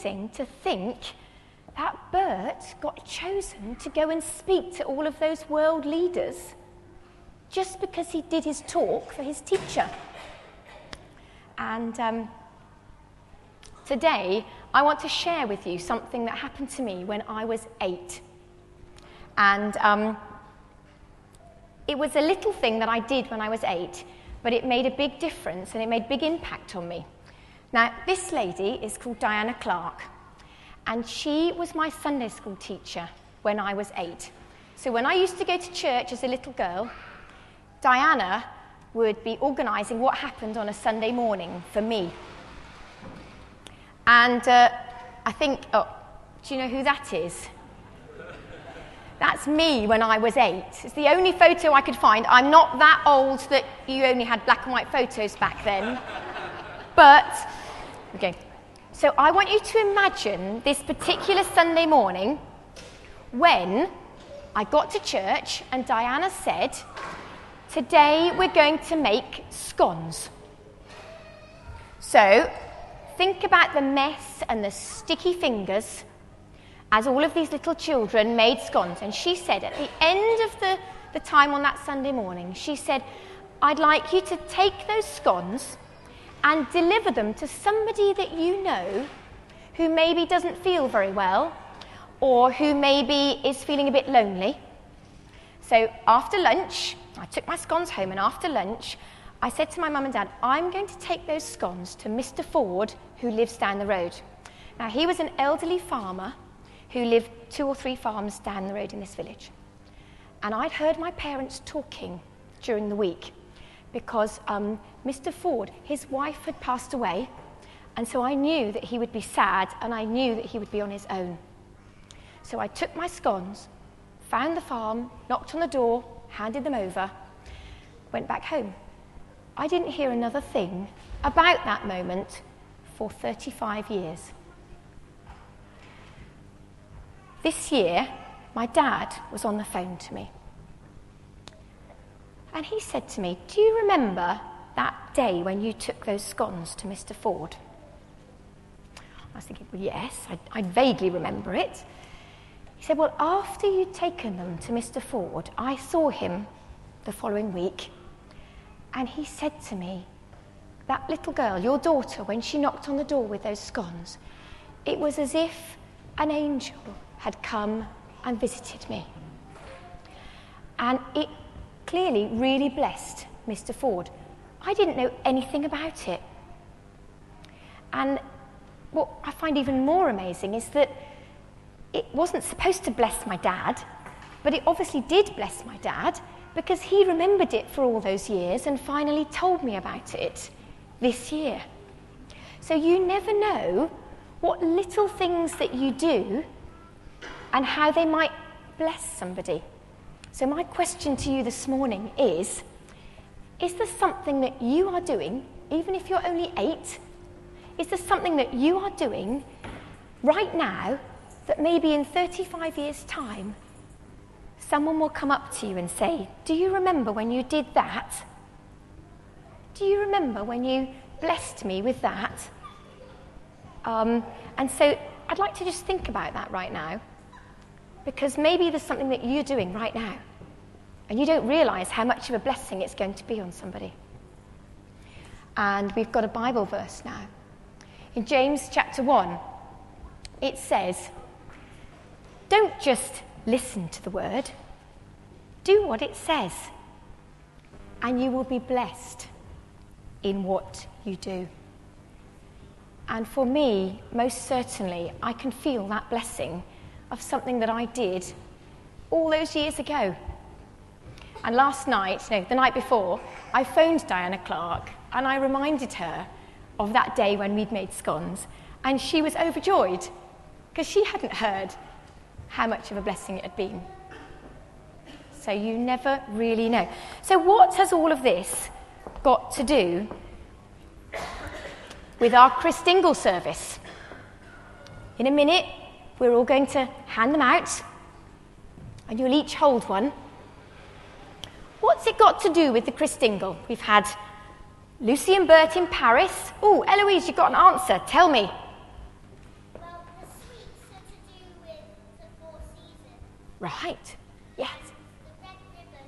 amazing to think that Bert got chosen to go and speak to all of those world leaders just because he did his talk for his teacher. And today, I want to share with you something that happened to me when I was 8. And it was a little thing that I did when I was 8, but it made a big difference and it made big impact on me. Now, this lady is called Diana Clark, and she was my Sunday school teacher when I was 8. So when I used to go to church as a little girl, Diana would be organising what happened on a Sunday morning for me. And I think, do you know who that is? That's me when I was 8. It's the only photo I could find. I'm not that old that you only had black and white photos back then. But, okay. So I want you to imagine this particular Sunday morning when I got to church and Diana said, "Today we're going to make scones." So, think about the mess and the sticky fingers as all of these little children made scones. And she said at the end of the time on that Sunday morning, she said, "I'd like you to take those scones and deliver them to somebody that you know who maybe doesn't feel very well or who maybe is feeling a bit lonely." So after lunch, I took my scones home, and after lunch, I said to my mum and dad, "I'm going to take those scones to Mr. Ford, who lives down the road." Now, he was an elderly farmer who lived 2 or 3 farms down the road in this village. And I'd heard my parents talking during the week because Mr. Ford, his wife had passed away, and so I knew that he would be sad, and I knew that he would be on his own. So I took my scones, found the farm, knocked on the door, handed them over, went back home. I didn't hear another thing about that moment for 35 years. This year, my dad was on the phone to me. And he said to me, "Do you remember that day when you took those scones to Mr. Ford?" I was thinking, well, yes, I vaguely remember it. He said, "Well, after you'd taken them to Mr. Ford, I saw him the following week, and he said to me, 'That little girl, your daughter, when she knocked on the door with those scones, it was as if an angel had come and visited me.'" And it clearly really blessed Mr. Ford. I didn't know anything about it. And what I find even more amazing is that it wasn't supposed to bless my dad, but it obviously did bless my dad because he remembered it for all those years and finally told me about it this year. So you never know what little things that you do and how they might bless somebody. So my question to you this morning is there something that you are doing, even if you're only 8, is there something that you are doing right now that maybe in 35 years' time, someone will come up to you and say, "Do you remember when you did that? Do you remember when you blessed me with that?" And so I'd like to just think about that right now, because maybe there's something that you're doing right now, and you don't realise how much of a blessing it's going to be on somebody. And we've got a Bible verse now. In James chapter 1, it says, "Don't just listen to the word, do what it says, and you will be blessed in what you do." And for me, most certainly, I can feel that blessing of something that I did all those years ago. And last night, no, the night before, I phoned Diana Clark and I reminded her of that day when we'd made scones, and she was overjoyed because she hadn't heard how much of a blessing it had been. So you never really know. So what has all of this got to do with our Christingle service? In a minute, we're all going to hand them out, and you'll each hold one. What's it got to do with the Christingle? We've had Lucy and Bert in Paris. Oh, Eloise, you've got an answer. Tell me. Well, Right. Yes. The red ribbon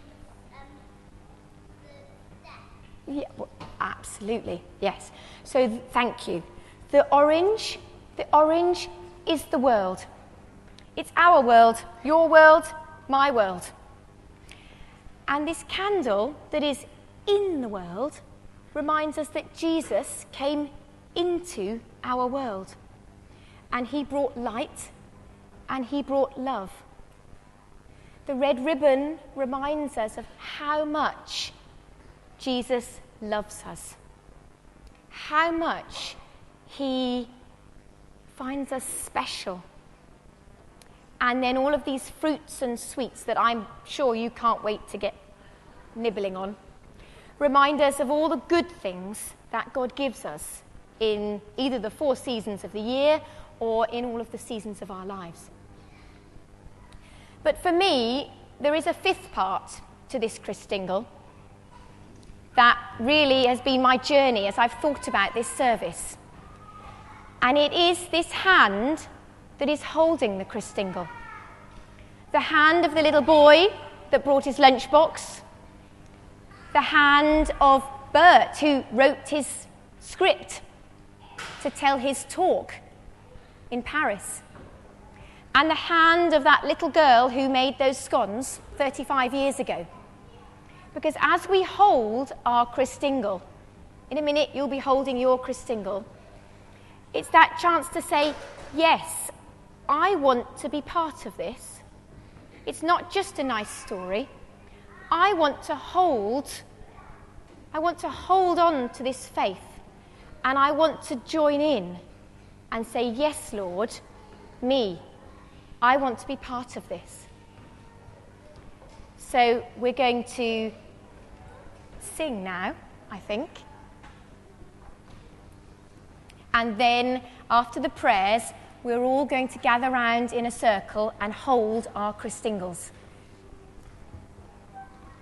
means the Yeah, well, absolutely. Yes. So thank you. The orange is the world. It's our world, your world, my world. And this candle that is in the world reminds us that Jesus came into our world. And he brought light and he brought love. The red ribbon reminds us of how much Jesus loves us, how much he finds us special. And then all of these fruits and sweets that I'm sure you can't wait to get nibbling on remind us of all the good things that God gives us in either the 4 seasons of the year or in all of the seasons of our lives. But for me, there is a 5th part to this Christingle that really has been my journey as I've thought about this service. And it is this hand that is holding the Christingle. The hand of the little boy that brought his lunchbox. The hand of Bert, who wrote his script to tell his talk in Paris. And the hand of that little girl who made those scones 35 years ago. Because as we hold our Christingle, in a minute you'll be holding your Christingle, it's that chance to say, yes, I want to be part of this. It's not just a nice story. I want to hold on to this faith, and I want to join in and say, yes, Lord, me. I want to be part of this. So we're going to sing now, I think. And then after the prayers, we're all going to gather round in a circle and hold our Christingles.